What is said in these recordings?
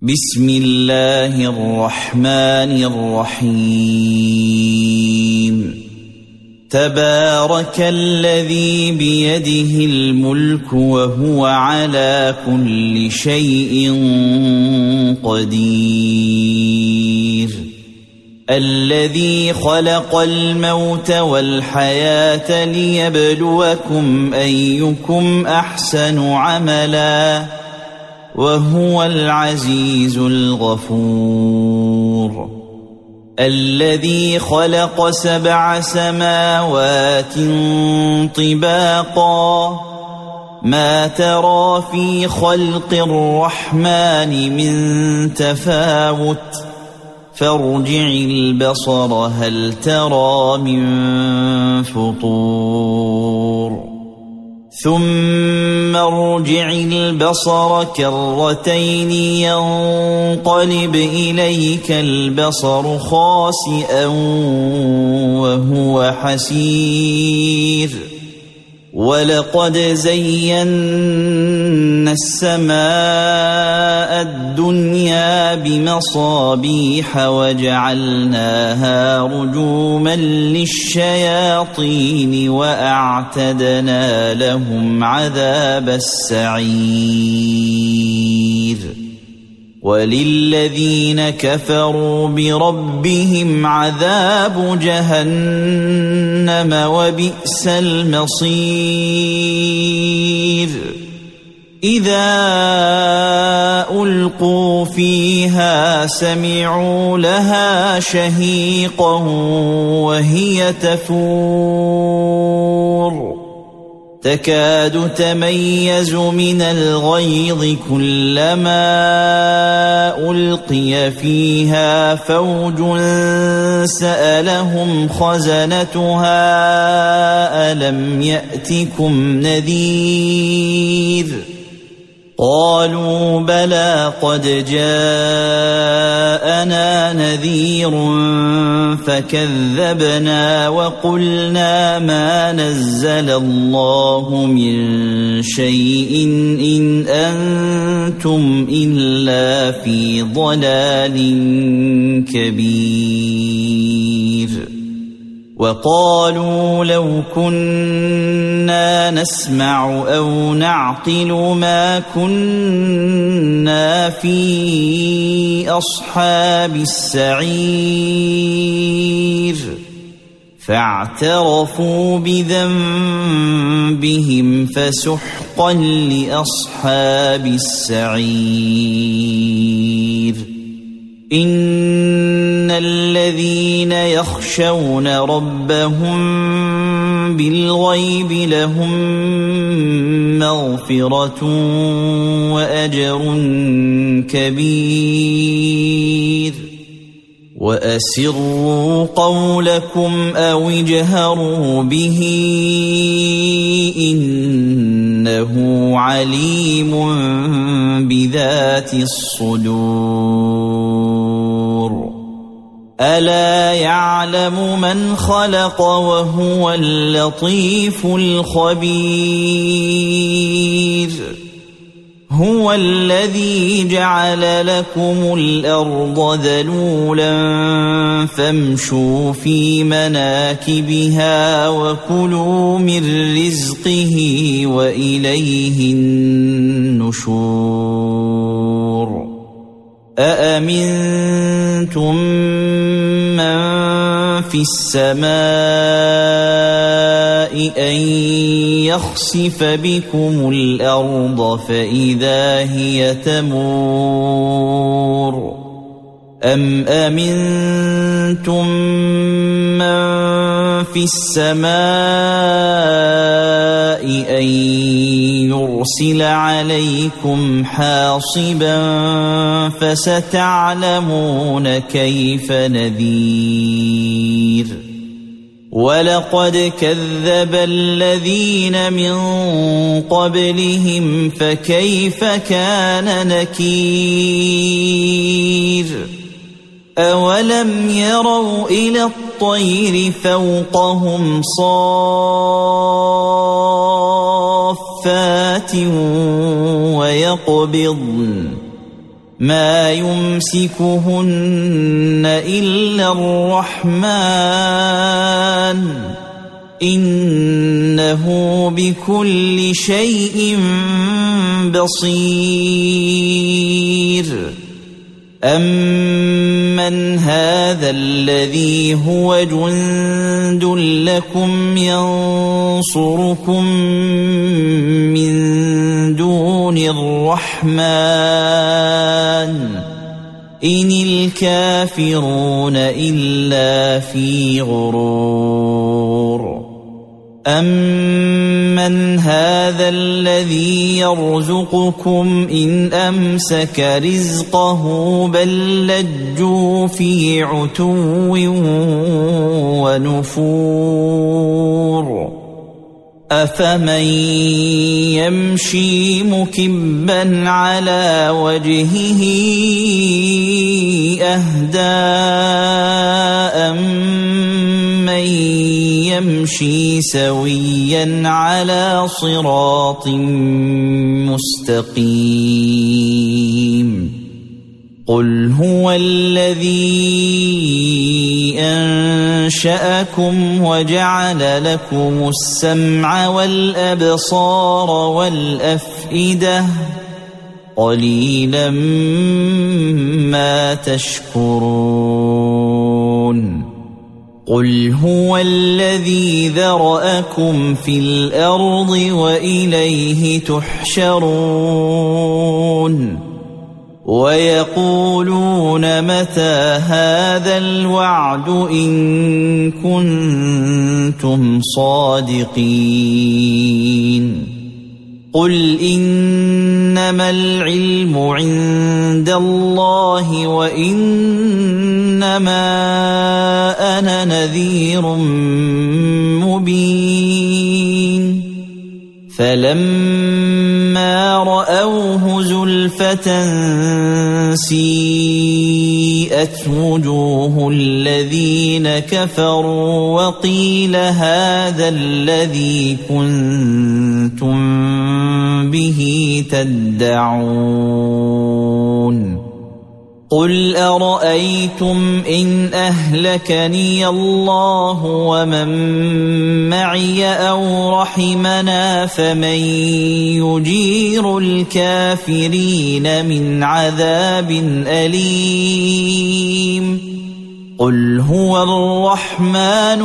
بسم الله الرحمن الرحيم تبارك الذي بيده الملك وهو على كل شيء قدير الذي خلق الموت والحياة ليبلوكم أيكم أحسن عملا وهو العزيز الغفور الذي خلق 7 سماوات طباقا ما ترى في خلق الرحمن من تفاوت فارجع البصر هل ترى من فطور ثم ارجع البصر كرتين ينقلب إليك البصر خاسئا وهو حسير ولقد زينا السماء الدنيا بمصابيح وجعلناها رجوما للشياطين وأعتدنا لهم عذاب السعير وللذين كفروا بربهم عذاب جهنم وبئس المصير إذا ألقوا فيها سمعوا لها شهيقا وهي تفور تكاد تميز من الغيظ كلما ألقي فيها فوج سألهم خزنتها ألم يأتكم نذير قالوا بلى قد جاءنا نذير فكذبنا وقلنا ما نزل الله من شيء إن أنتم إلا في ضلال كبير وقالوا لو كنا نسمع أو نعقل ما كنا في أصحاب السعير فاعترفوا بذنبهم فسحقا لأصحاب السعير إن الذين يخشون ربهم بالغيب لهم مغفرة وأجر كبير وأسروا قولكم أو اجهروا به إنه عليم بذات الصدور ألا يعلم من خلق وهو اللطيف الخبير هو الذي جعل لكم الأرض ذلولا فامشوا في مناكبها وكلوا من رزقه وإليه النشور أأمنتم من في السماء أن يخسف بكم الأرض فإذا هي تمور أم أمنتم من في السماء أن يرسل عليكم حاصبا فستعلمون كيف نذير ولقد كذب الذين من قبلهم فكيف كان نكير أولم يروا إلى الطير فوقهم صافات ويقبضن ما يمسكهن إلا الرحمن إنه بكل شيء بصير أمن هذا الذي هو جند لكم ينصركم من دون الرحمن إن الكافرون إلا في غرور أمن هذا الذي يرزقكم إن أمسك رزقه بل لجوا في عتو ونفور أفمن يمشي مكبا على وجهه أهدى أمن يمشي سويا على صراط مستقيم قل هو الذي أنشأكم وجعل لكم السمع والأبصار والأفئدة قليلا ما تشكرون قل هو الذي ذرأكم في الأرض وإليه تحشرون ويقولون متى هذا الوعد إن كنتم صادقين قل إنما العلم عند الله وإنما أنا نذير مبين فلما رأوه زلفة سيئت وجوه الذين كفروا وقيل هذا الذي كنتم به تدعون قل أرأيتم إن أهلكني الله ومن معي أو رحمنا فمن يجير الكافرين من عذاب أليم قل هو الرحمن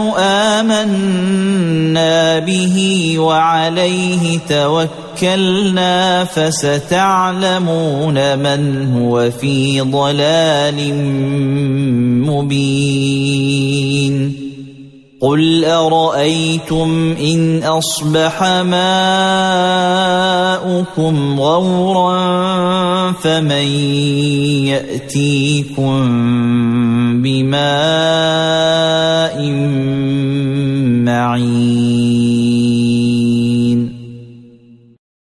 آمنا به وعليه توكلنا فستعلمون من هو في ضلال مبين قل أرأيتم إن أصبح ماؤكم غورا فمن يأتيكم بماء معين